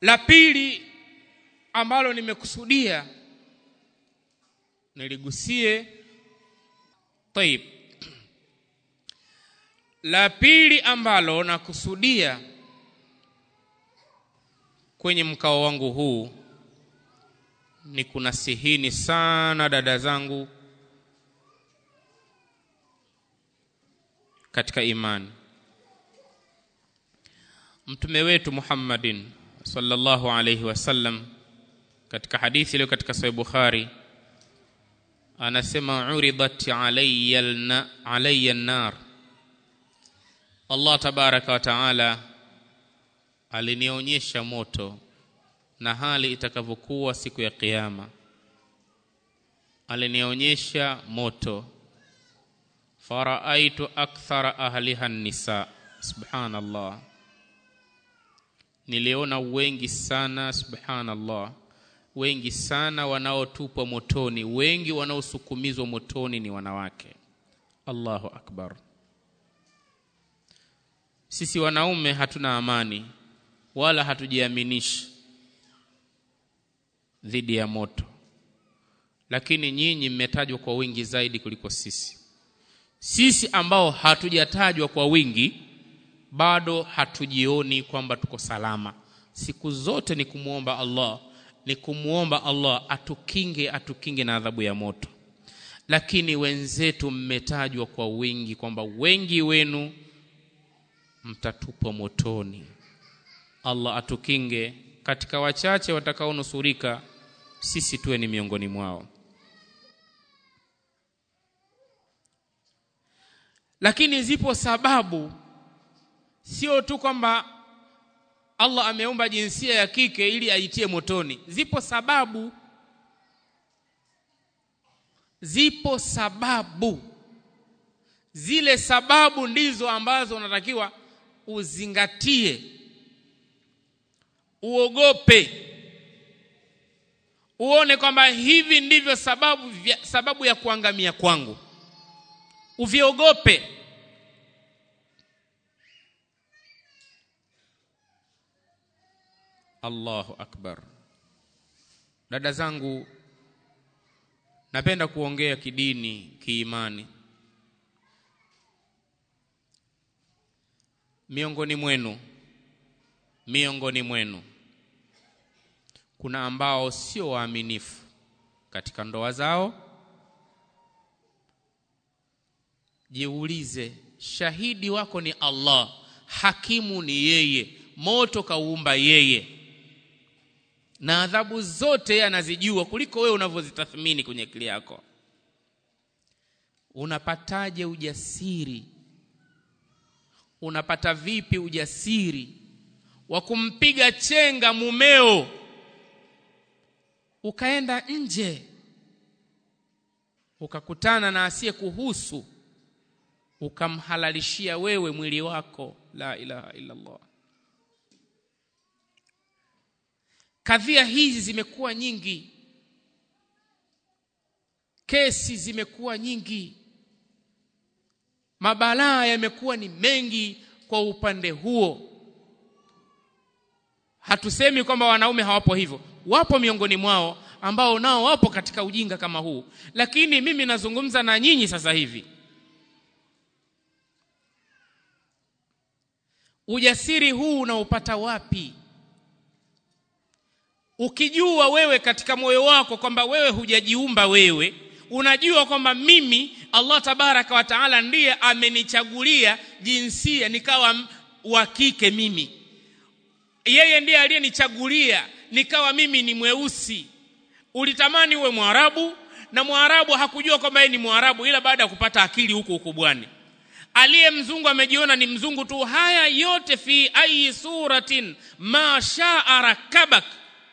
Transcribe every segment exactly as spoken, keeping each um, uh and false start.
La pili ambalo nimekusudia niligusie طيب la pili ambalo nakusudia kwenye mkao wangu huu ni kunasihini sana dada zangu katika imani. Mtume wetu Muhammadin sallallahu alayhi wasallam katika hadithi ile katika Sahih Bukhari anasema uridat alayya alayya an-nar, Allah tabaraka wa taala alinionyesha moto na hali itakavyokuwa siku ya kiyama. Alinionyesha moto, faraaitu akthara ahliha an-nisa, subhanallah, niliona wengi sana, subhanallah, wengi sana wanaotupwa motoni, wengi wanaosukumizwa motoni ni wanawake. Allahu akbar. Sisi wanaume hatuna amani wala hatujiaminishi dhidi ya moto, lakini nyinyi mmetajwa kwa wingi zaidi kuliko sisi. Sisi ambao hatujatajwa kwa wingi bado hatujioni kwamba tuko salama. Siku zote ni kumuomba Allah, ni kumuomba Allah atukinge atukinge na adhabu ya moto. Lakini wenzetu mmetajwa kwa wingi kwamba wengi wenu mtatupwa motoni. Allah atukinge. Katika wachache watakaonusurika, sisi tuwe ni miongoni mwao. Lakini zipo sababu, sio tu kwamba Allah ameumba jinsia ya kike ili aitie motoni. Zipo sababu, zipo sababu. Zile sababu ndizo ambazo unatakiwa uzingatie, uogope, uone kwamba hivi ndivyo sababu vya, sababu ya kuangamia kwangu. Uviogope. Allahu akbar. Dada zangu, napenda kuongea kidini, kiimani. Miongoni mwenu, miongoni mwenu kuna ambao sio waaminifu katika ndoa zao. Jiulize, shahidi wako ni Allah, hakimu ni yeye, moto kaumba yeye, na adhabu zote yeye anazijua kuliko wewe unavyozitathmini kwenye akili yako. Unapataje ujasiri? Unapata vipi ujasiri wa kumpiga chenga mumeo ukaenda nje ukakutana na asiye kuhusu ukamhalalishia wewe mwili wako? La ilaha illa Allah. Kadhia hizi zimekuwa nyingi, kesi zimekuwa nyingi, mabalaa yamekuwa ni mengi kwa upande huo. Hatusemi kwamba wanaume hawapo hivyo, wapo miongoni mwao ambao nao wapo katika ujinga kama huu, lakini mimi nazungumza na nyinyi sasa hivi. Ujasiri huu unaupata wapi? Ukijua wewe katika moyo wako kwamba wewe hujajiumba wewe, unajua kwamba mimi Allah tabaraka wa taala ndiye amenichagulia jinsia nikawa wa kike, mimi yeye ndiye aliyenichagulia nikawa mimi ni mweusi. Ulitamani uwe Mwarabu, na Mwarabu hakujua kwamba yeye ni Mwarabu ila baada ya kupata akili huko ukubwani. Aliye mzungu amejiona ni mzungu tu. Haya yote fi ayi suratin ma sha'a rakabak,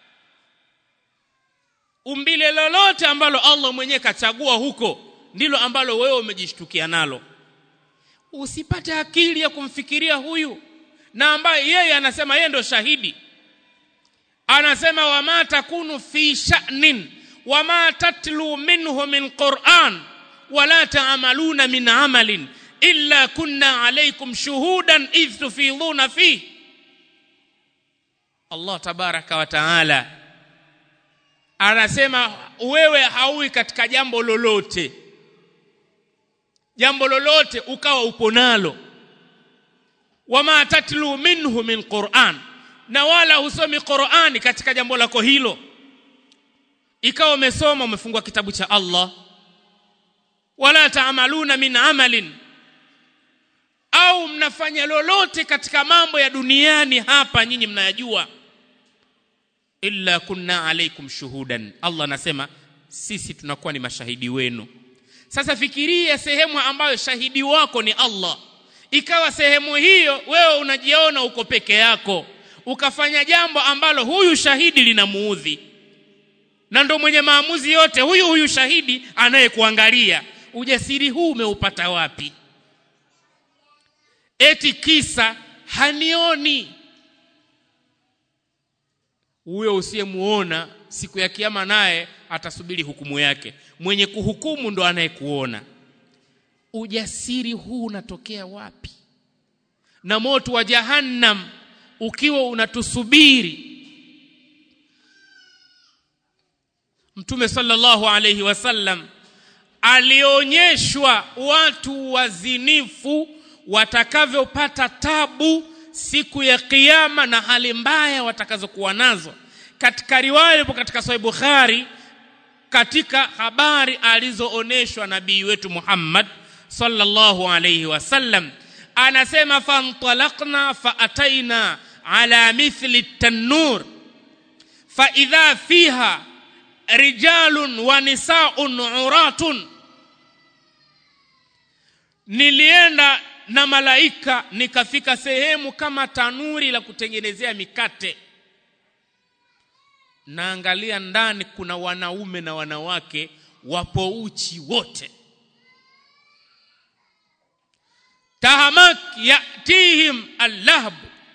umbile lolote ambalo Allah mwenyewe kachagua huko ndilo ambalo wewe umejishtukia nalo. Usipate akili ya kumfikiria huyu na ambaye yeye anasema yeye ndo shahidi. Anasema wama takunu fi sha'nin wama tatlu minhu min Qur'an wala ta'maluna min amalin illa kunna alaykum shuhudan idh tufiduna fi. Allah tabaraka wa taala anasema wewe haui katika jambo lolote, jambo lolote ukawa upo nalo, wama tatlu minhu min Qur'an, na wala husomi Qur'ani katika jambo lako hilo, ikawa umesoma umefungua kitabu cha Allah, wala taamaluna min amalin, au mnafanya lolote katika mambo ya duniani hapa nyinyi mnayajua, illa kunna alaikum shuhudan, Allah anasema sisi tunakuwa ni mashahidi wenu. Sasa fikiria sehemu ambayo shahidi wako ni Allah, ikawa sehemu hiyo wewe unajiona uko peke yako, ukafanya jambo ambalo huyu shahidi linamuudhi, na ndo mwenye maamuzi yote huyu huyu shahidi anayekuangalia. Ujasiri huu umeupata wapi? Eti kisa hanioni. Huyo usiyemuona siku ya kiyama naye atasubiri hukumu yake, mwenye kuhukumu ndo anayekuona. Ujasiri huu unatokea wapi? Na moto wa jahannam ukiwa unatusubiri. Mtume sallallahu alayhi wasallam alionyeshwa watu wazinifu watakavyopata tabu siku ya kiyama na hali mbaya watakazokuwa nazo. Katika riwaya ipo katika Sahih Bukhari, katika habari alizooneshwa nabii wetu Muhammad sallallahu alayhi wasallam, anasema fantalaqna faataina ala mithli tanur fa idha fiha rijalun wa nisaa'un uratun. Nilienda na malaika nikafika sehemu kama tanuri la kutengenezea mikate, naangalia ndani kuna wanaume na wanawake wapo uchi wote. Tahamak yatihim allahb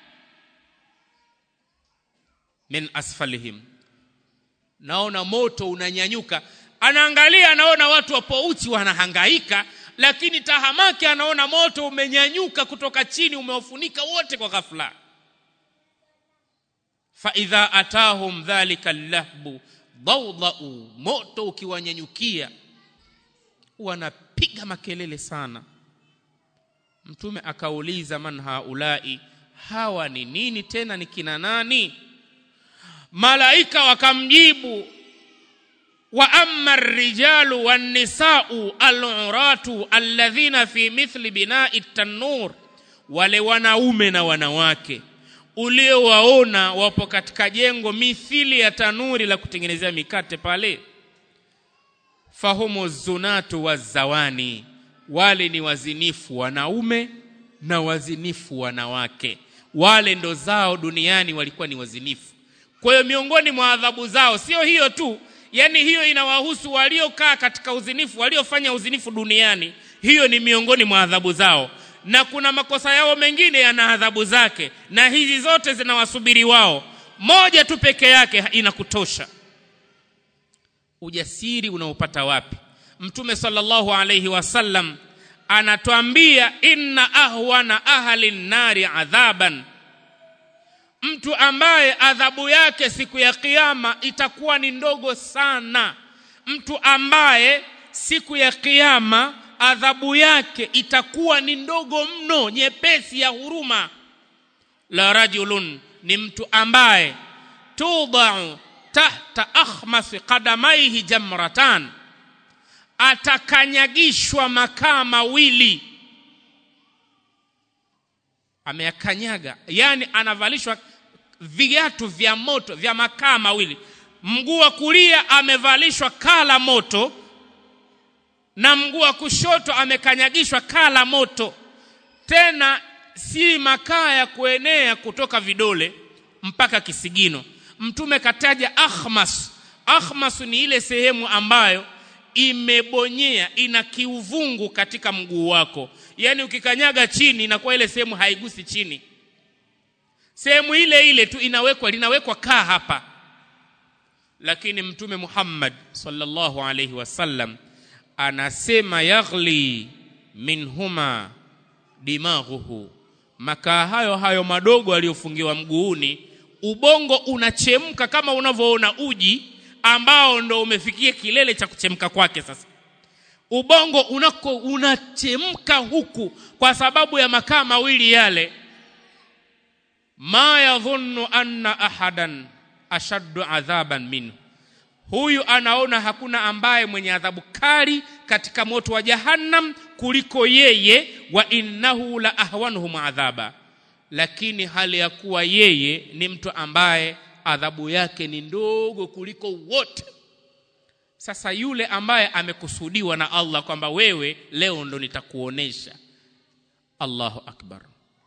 min asfalihim, naona moto unanyanyuka. Anaangalia anaona watu wapo uchi wanahangaika, lakini tahamaki anaona moto umenyanyuka kutoka chini umewafunika wote kwa ghafla. Fa idha atahum dhalika allahbu dawdau, moto ukiwanyanyukia wanapiga makelele sana. Mtume akauliza man haulai, hawa ni nini tena, ni kina nani? Malaika wakamjibu wa amma ar-rijalu wan-nisa'u al-uratu alladhina fi mithli bina'i at-tanur, wale wanaume na wanawake uliowaona wapo katika jengo mithili ya tanuri la kutengenezea mikate pale, fahumu zunatu wazawani, wale ni wazinifu wanaume na wazinifu wanawake, wale ndo zao duniani walikuwa ni wazinifu. Kwa hiyo miongoni mwa adhabu zao sio hiyo tu, yani hiyo inawahusu waliokaa katika uzinifu, waliofanya uzinifu duniani, hiyo ni miongoni mwa adhabu zao. Na kuna makosa yao mengine yana adhabu zake, na hizi zote zinawasubiri wao. Moja tu peke yake inakutosha. Ujasiri unaupata wapi? Mtume sallallahu alayhi wasallam anatuambia inna ahwana ahli an-nari adhaban, mtu ambaye adhabu yake siku ya kiyama itakuwa ni ndogo sana, mtu ambaye siku ya kiyama adhabu yake itakuwa ni ndogo mno, nyepesi ya huruma. La rajulun, ni mtu ambaye tudau tahta akhmas qadamaihi jamratan, atakanyagishwa makaa mawili, ameyakanyaga, yani anavalishwa viatu vya moto vya makaa mawili. Mguu wa kulia amevalishwa kala moto na mguu wa kushoto amekanyagishwa kala moto, tena si makaa ya kuenea kutoka vidole mpaka kisigino. Mtume kataja akhmas. Akhmas ni ile sehemu ambayo imebonyea, ina kiuvungu katika mguu wako, yani ukikanyaga chini inakuwa ile sehemu haigusi chini, sehemu ile ile tu inawekwa linawekwa kaa hapa. Lakini Mtume Muhammad sallallahu alayhi wasallam anasema yaghli minhuma dimaghuhu, makaa hayo hayo madogo aliyofungiwa mguuni ubongo unachemka kama unavyoona uji ambao ndo umefikia kilele cha kuchemka kwake. Sasa ubongo unako unachemka huku kwa sababu ya makaa mawili yale. Ma yadhunnu anna ahadan ashaddu adhaban minhu, huyu anaona hakuna ambaye mwenye adhabu kali katika moto wa jahannam kuliko yeye, wa innahu la ahwanuhum adhaba, lakini hali ya kuwa yeye ni mtu ambaye adhabu yake ni ndogo kuliko wote. Sasa yule ambaye amekusudiwa na Allah kwamba wewe leo ndo nitakuonesha, Allahu akbar.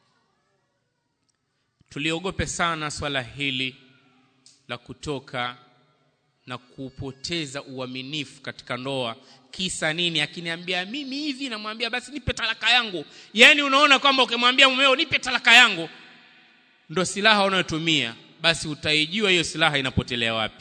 Tuliogope sana swala hili la kutoka na kupoteza uaminifu katika ndoa. Kisa nini? Akiniambia mimi hivi, namwambia basi nipe talaka yangu. Yaani unaona kwamba ukimwambia mumeo nipe talaka yangu ndo silaha unayotumia, basi utaijua hiyo silaha inapotelea wapi.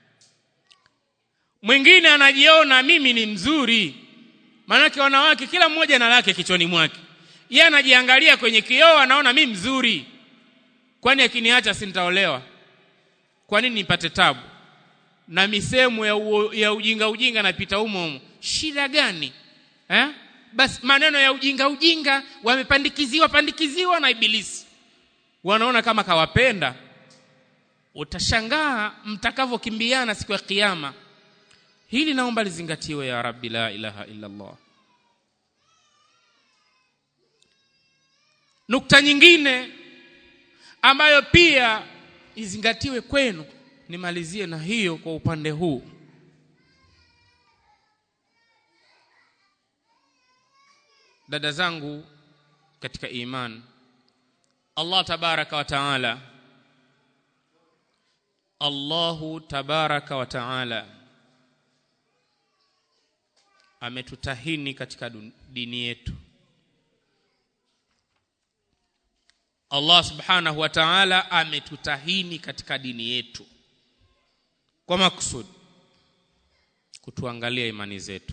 Mwingine anajiona mimi ni mzuri. Maana wanawake kila mmoja na lake kichwani mwake. Yeye anajiangalia kwenye kioo, anaona mimi mzuri. Kwani akiniacha si nitaolewa? Kwa nini nipate tabu? Na misemo ya, u, ya ujinga ujinga napita humo humo. Shida gani? Eh? Basi maneno ya ujinga ujinga wamepandikiziwa pandikiziwa na ibilisi. Wanaona kama kawapenda. Utashangaa mtakavokimbiana siku ya kiyama. Hili naomba lizingatiwe ya Rabbi, la ilaha illa Allah. Nukta nyingine ambayo pia izingatiwe kwenu, nimalizie na hiyo kwa upande huu. Dada zangu katika iman, Allah tabaraka wa taala Allahu tabaraka wa taala ametutahini katika dini yetu. Allah subhanahu wa ta'ala ametutahini katika dini yetu kwa makusudi kutuangalia imani zetu.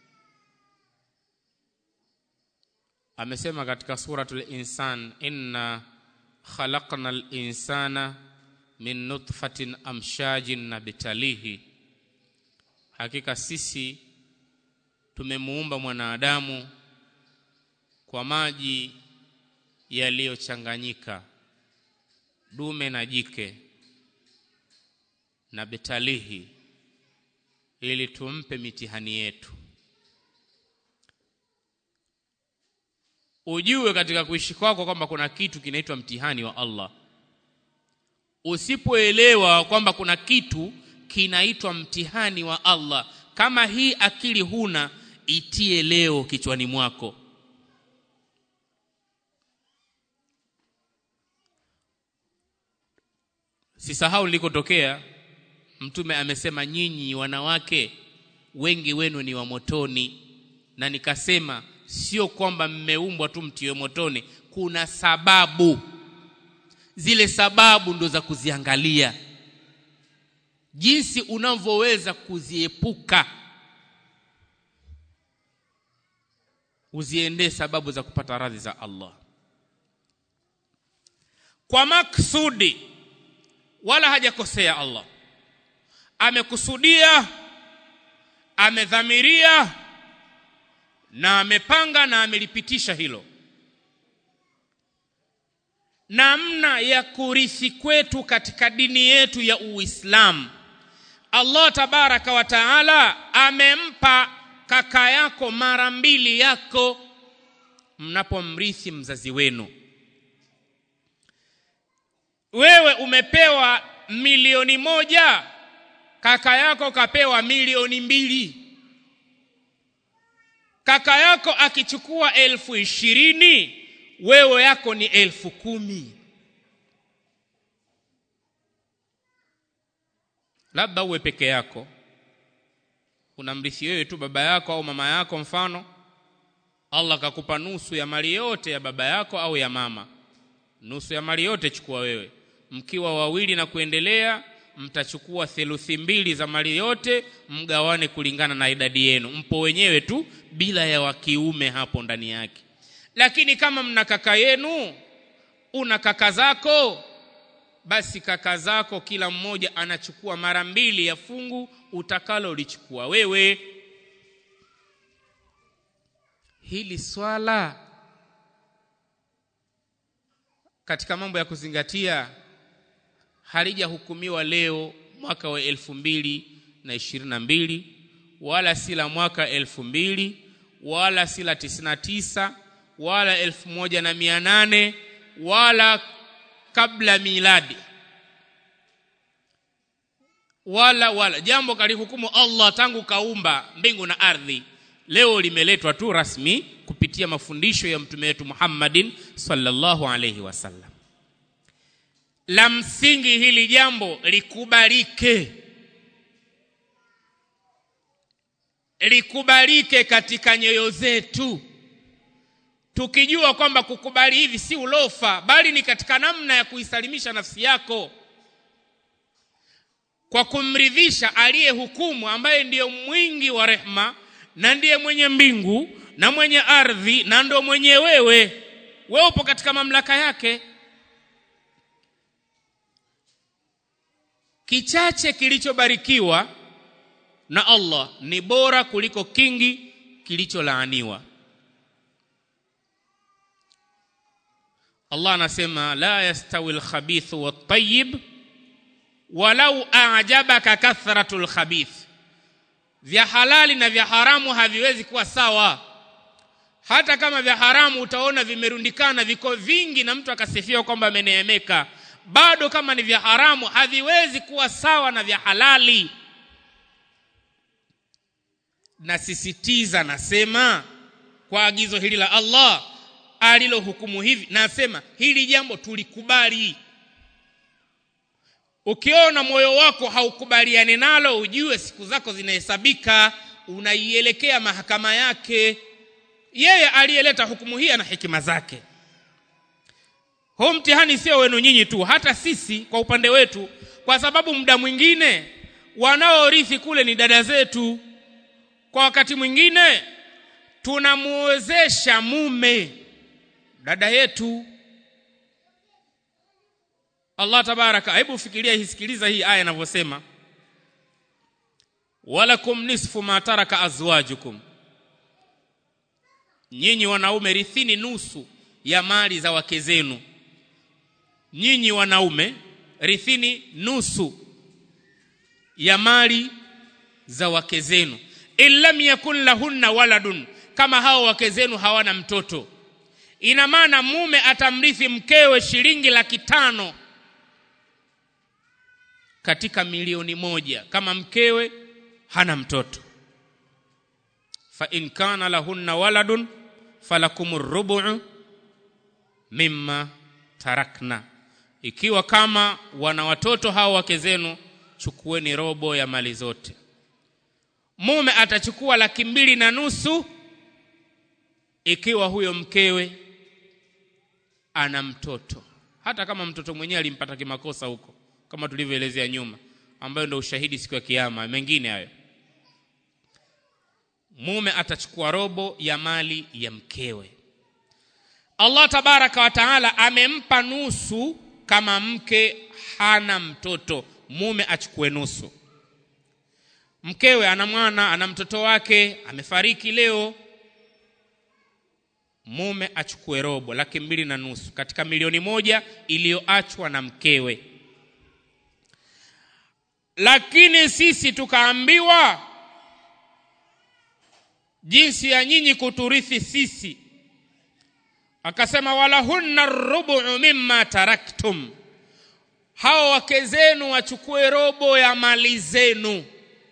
Amesema katika suratul Insan, inna khalaqnal insana min nutfatin amshajin nabtalihi, hakika sisi tumemuumba mwanadamu kwa maji yaliyochanganyika, dume na jike, na betalihi, ili tumpe mitihani yetu. Ujue katika kuishi kwako kwamba kuna kitu kinaitwa mtihani wa Allah. Usipoelewa kwamba kuna kitu kinaitwa mtihani wa Allah, kama hii akili huna, itie leo kichwani mwako. Sisahau nilikotokea, Mtume amesema nyinyi wanawake wengi wenu ni wa motoni, na nikasema sio kwamba mmeumbwa tu mtiwe motoni, kuna sababu. Zile sababu ndo za kuziangalia, jinsi unavyoweza kuziepuka, uziende sababu za kupata radhi za Allah kwa maksudi. Wala hajakosea Allah, amekusudia, amedhamiria na amepanga na amelipitisha hilo. Namna ya kurithi kwetu katika dini yetu ya Uislamu, Allah tabaraka wa taala amempa kaka yako mara mbili yako mnapomrithi mzazi wenu. Wewe umepewa milioni moja, kaka yako kapewa milioni mbili. Kaka yako akichukua elfu ishirini, wewe yako ni elfu kumi. Labda uwe peke yako, unamrithi wewe tu baba yako au mama yako mfano. Allah kakupa nusu ya mali yote ya baba yako au ya mama. Nusu ya mali yote chukua wewe. Mkiwa wawili na kuendelea, mtachukua theluthi mbili za mali yote, mgawane kulingana na idadi yenu. Mpo wenyewe tu bila ya wa kiume hapo ndani yake. Lakini kama mna kaka yenu, una kaka zako, basi kaka zako kila mmoja anachukua mara mbili ya fungu utakalo lichukua wewe. Hili swala katika mambo ya kuzingatia halijahukumiwa leo mwaka wa elfu mbili na ishirini na mbili, wala si la mwaka elfu mbili, wala si la tisini na tisa, wala elfu moja na mia nane, wala kabla miladi, wala wala jambo kalihukumu Allah tangu kaumba mbingu na ardhi. Leo limeletwa tu rasmi kupitia mafundisho ya mtume wetu Muhammadin sallallahu alayhi wasallam. La msingi hili jambo likubalike, likubalike katika nyoyo zetu, tukijua kwamba kukubali hivi si ulofa, bali ni katika namna ya kuisalimisha nafsi yako kwa kumridhisha aliye hukumu, ambaye ndiyo mwingi wa rehma na ndiye mwenye mbingu na mwenye ardhi na ndo mwenye wewe. Wewe upo katika mamlaka yake. Kichache kilichobarikiwa na Allah ni bora kuliko kingi kilicholaaniwa. Allah anasema la yastawi al-khabithu wat-tayyib walau a'jabaka kathratul khabith. Vya halali na vya haramu haviwezi kuwa sawa. Hata kama vya haramu utaona vimerundikana viko vingi na mtu akasifia kwamba ameneemeka, bado kama ni vya haramu haviwezi kuwa sawa na vya halali. Nasisitiza, nasema kwa agizo hili la Allah alilohukumu hivi, nasema hili jambo tulikubali. Ukiona moyo wako haukubaliani nalo, ujue siku zako zinahesabika, unaielekea mahakama yake. Yeye aliyeleta hukumu hii ana hikima zake. Huu mtihani sio wenu nyinyi tu, hata sisi kwa upande wetu, kwa sababu muda mwingine wanaorithi kule ni dada zetu. Kwa wakati mwingine tunamuozesha mume dada yetu. Allah tabaraka, hebu fikiria hii, sikiliza hii aya inavyosema, walakum nisfu ma taraka azwajukum, nyinyi wanaume rithini nusu ya mali za wake zenu. Nyinyi wanaume rithini nusu ya mali za wake zenu, illam yakun lahunna waladun, kama hao wake zenu hawana mtoto. Ina maana mume atamrithi mkewe shilingi laki tano katika milioni moja kama mkewe hana mtoto. Fa in kana lahunna waladun falakumur rubu'u mimma tarakna, ikiwa kama wana watoto hao wake zenu, chukueni robo ya mali zote. Mume atachukua laki mbili na nusu ikiwa huyo mkewe ana mtoto, hata kama mtoto mwenyewe alimpata kimakosa huko, kama tulivyoelezea nyuma, ambayo ndio ushahidi siku ya kiyama. Mengine hayo, mume atachukua robo ya mali ya mkewe. Allah tabaraka wa taala amempa nusu kama mke hana mtoto, mume achukue nusu. Mkewe ana mwana, ana mtoto wake amefariki leo, mume achukue robo, laki mbili na nusu katika milioni moja iliyoachwa na mkewe. Lakini sisi tukaambiwa jinsi ya nyinyi kuturithi sisi, akasema walahunna rubu'u mimma taraktum, hao wake zenu wachukue robo ya mali zenu.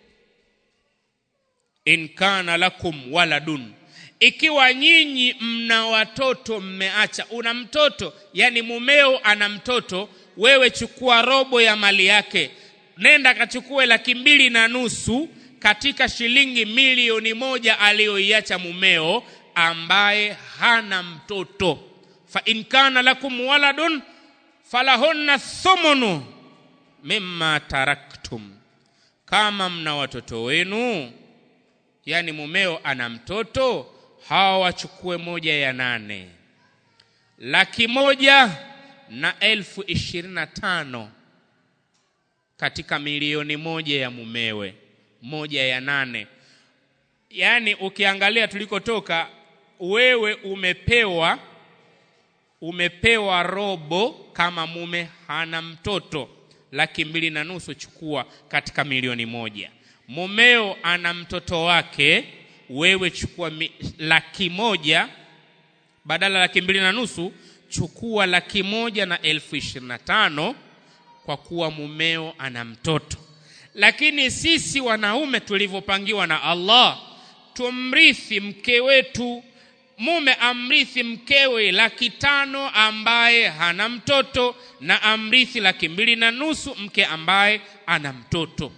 In kana lakum waladun, ikiwa nyinyi mna watoto mmeacha. Una mtoto, yani mumeo ana mtoto, wewe chukua robo ya mali yake. Nenda kachukue laki mbili na nusu katika shilingi milioni moja aliyoiacha mumeo ambaye hana mtoto. Fa in kana lakum waladun falahunna thumunu mimma taraktum, kama mna watoto wenu, yani mumeo ana mtoto, hawa wachukue moja ya nane. Laki moja na elfu ishirini na tano katika milioni moja ya mumewe, moja ya nane. Yaani ukiangalia tulikotoka, wewe umepewa umepewa robo kama mume hana mtoto, laki mbili na nusu chukua katika milioni moja. Mumeo ana mtoto wake, wewe chukua mi, laki moja badala laki mbili na nusu, chukua laki moja na elfu ishirini na tano kwa kuwa mumeo ana mtoto. Lakini sisi wanaume tulivyopangiwa na Allah, tumrithi mke wetu. Mume amrithi mkewe laki tano ambaye hana mtoto, na amrithi laki mbili na nusu mke ambaye ana mtoto.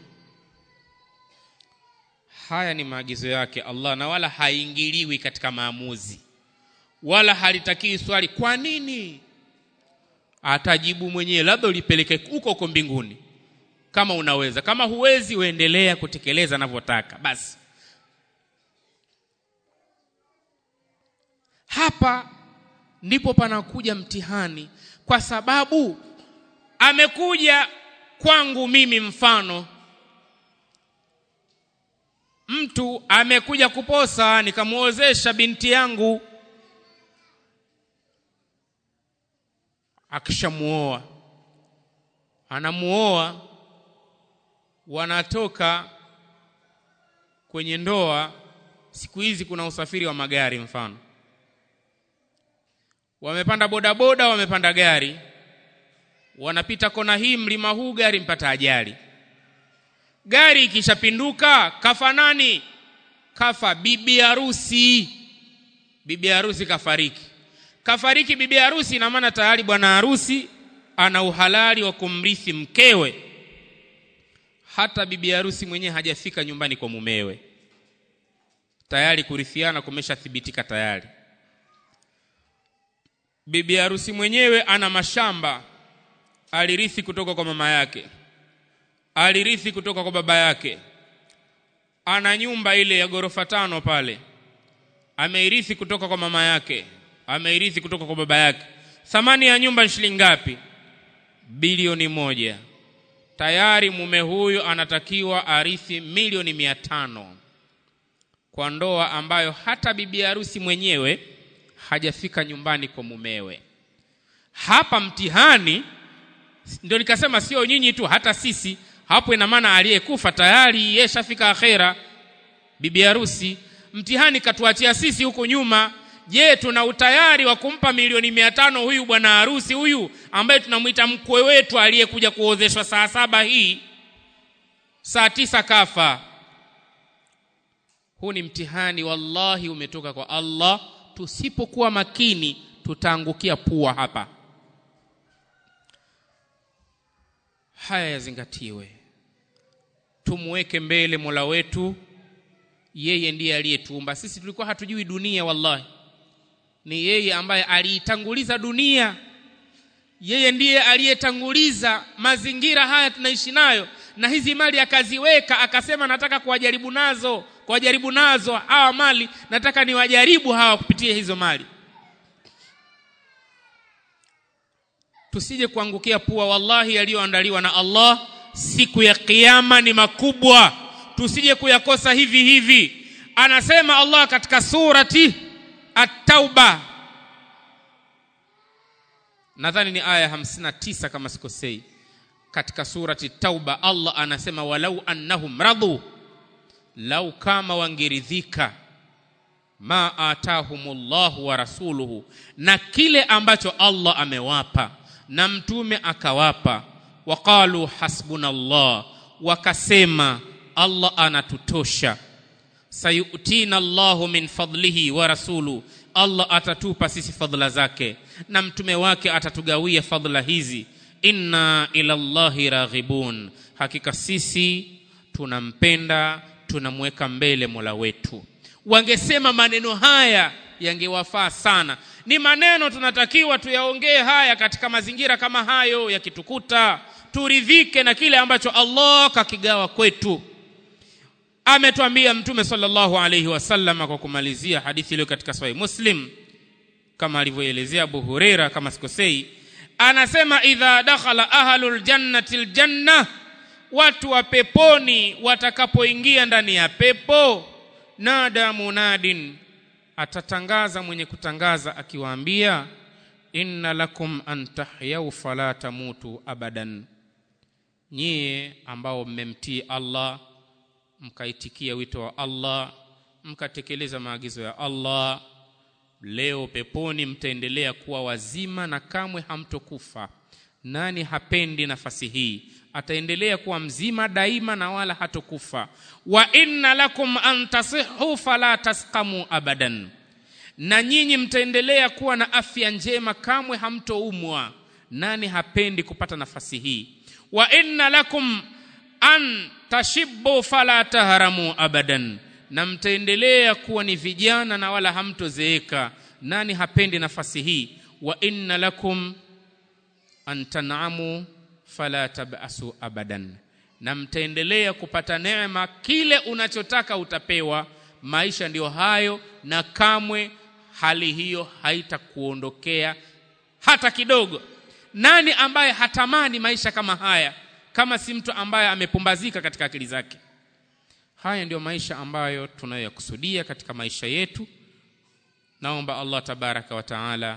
Haya ni maagizo yake Allah, na wala haingiliwi katika maamuzi, wala halitaki swali kwa nini. Atajibu mwenyewe, labda ulipeleke huko huko mbinguni kama unaweza. Kama huwezi, uendelea kutekeleza anavyotaka basi. Hapa ndipo panakuja mtihani, kwa sababu amekuja kwangu mimi, mfano mtu amekuja kuposa, nikamuozesha binti yangu. Akishamuoa, anamuoa, wanatoka kwenye ndoa. Siku hizi kuna usafiri wa magari, mfano wamepanda bodaboda, wamepanda gari, wanapita kona hii, mlima huu, gari mpata ajali. Gari ikishapinduka, kafa nani? Kafa bibi harusi. Bibi harusi kafariki. Kafariki bibi harusi, na maana tayari bwana harusi ana uhalali wa kumrithi mkewe, hata bibi harusi mwenyewe hajafika nyumbani kwa mumewe, tayari kurithiana kumeshathibitika tayari. Bibi harusi mwenyewe ana mashamba, alirithi kutoka kwa mama yake, alirithi kutoka kwa baba yake. Ana nyumba ile ya gorofa tano pale, ameirithi kutoka kwa mama yake, ameirithi kutoka kwa baba yake. Thamani ya nyumba ni shilingi ngapi? Bilioni moja. Tayari mume huyu anatakiwa arithi milioni mia tano kwa ndoa ambayo hata bibi harusi mwenyewe hajafika nyumbani kwa mumewe. Hapa mtihani ndio nikasema sio nyinyi tu, hata sisi. Hapo ina maana aliyekufa tayari yeshafika akhera, bibi harusi. Mtihani katuachia sisi huko nyuma. Je, tuna utayari wa kumpa milioni mia tano huyu bwana harusi huyu ambaye tunamuita mkwe wetu aliyekuja kuozeshwa saa saba hii, saa tisa kafa? Huu ni mtihani wallahi, umetoka kwa Allah. Tusipokuwa makini tutaangukia pua hapa. Haya yazingatiwe, tumuweke mbele Mola wetu. Yeye ndiye aliyetuumba sisi. Tulikuwa hatujui dunia, wallahi ni yeye ambaye aliitanguliza dunia. Yeye ndiye aliyetanguliza mazingira haya tunaishi nayo, na hizi mali akaziweka, akasema nataka kuwajaribu nazo, kuwajaribu nazo hawa mali, nataka niwajaribu hawa kupitia hizo mali. Tusije kuangukia pua, wallahi yaliyoandaliwa na Allah siku ya kiyama ni makubwa. Tusije kuyakosa hivi hivi. Anasema Allah katika surati At-Tauba, nadhani ni aya hamsini na tisa kama sikosei, katika surati Tauba Allah anasema walau annahum radu, lau kama wangeridhika, ma atahumullahu wa rasuluhu, na kile ambacho Allah amewapa na mtume akawapa, waqalu hasbunallah, wakasema Allah anatutosha, sayutina Allahu min fadlihi wa rasulu, Allah atatupa sisi fadhila zake na mtume wake atatugawia fadhila hizi, inna ila Allahi raghibun, hakika sisi tunampenda, tunamweka mbele Mola wetu. Wangesema maneno haya yangewafaa sana. Ni maneno tunatakiwa tuyaongee haya katika mazingira kama hayo yakitukuta, turidhike na kile ambacho Allah kakigawa kwetu. Ametuambia Mtume sallallahu alayhi wasallam, kwa kumalizia hadithi ile katika Sahih Muslim kama alivyoelezea Abu Huraira kama sikosei, anasema idha dakhala ahlul jannati aljanna, watu wa peponi watakapoingia ndani ya pepo, nada munadin, atatangaza mwenye kutangaza akiwaambia, inna lakum an tahyaw fala tamutu abadan, nyie ambao mmemtii Allah, mkaitikia wito wa Allah, mkatekeleza maagizo ya Allah, leo peponi mtaendelea kuwa wazima na kamwe hamtokufa. Nani hapendi nafasi hii? Ataendelea kuwa mzima daima na wala hatokufa. Wa inna lakum an tasihhu fala tasqamu abadan, na nyinyi mtaendelea kuwa na afya njema kamwe hamtoumwa. Nani hapendi kupata nafasi hii? Wa inna lakum an tashibbu fala tahramu abadan, na mtaendelea kuwa ni vijana na wala hamtozeeka. Nani hapendi nafasi hii? Wa inna lakum an tan'amu fala tabasu abadan, na mtaendelea kupata neema, kile unachotaka utapewa. Maisha ndiyo hayo, na kamwe hali hiyo haitakuondokea hata kidogo. Nani ambaye hatamani maisha kama haya, kama si mtu ambaye amepumbazika katika akili zake? Haya ndio maisha ambayo tunayokusudia katika maisha yetu. Naomba Allah tabaraka wa taala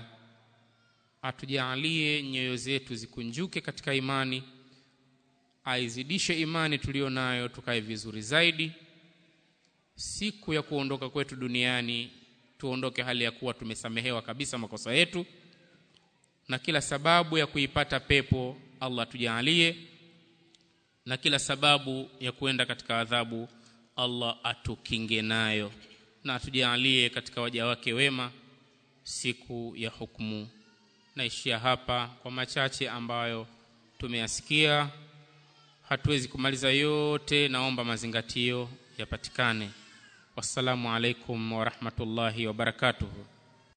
atujalie nyoyo zetu zikunjuke katika imani, aizidishe imani tulionayo, tukae vizuri zaidi. Siku ya kuondoka kwetu duniani tuondoke hali ya kuwa tumesamehewa kabisa makosa yetu, na kila sababu ya kuipata pepo Allah tujalie, na kila sababu ya kuenda katika adhabu Allah atukinge nayo, na atujalie katika waja wake wema siku ya hukumu. Naishia hapa kwa machache ambayo tumeyasikia, hatuwezi kumaliza yote, naomba mazingatio yapatikane. Wassalamu alaikum wa rahmatullahi wa barakatuh.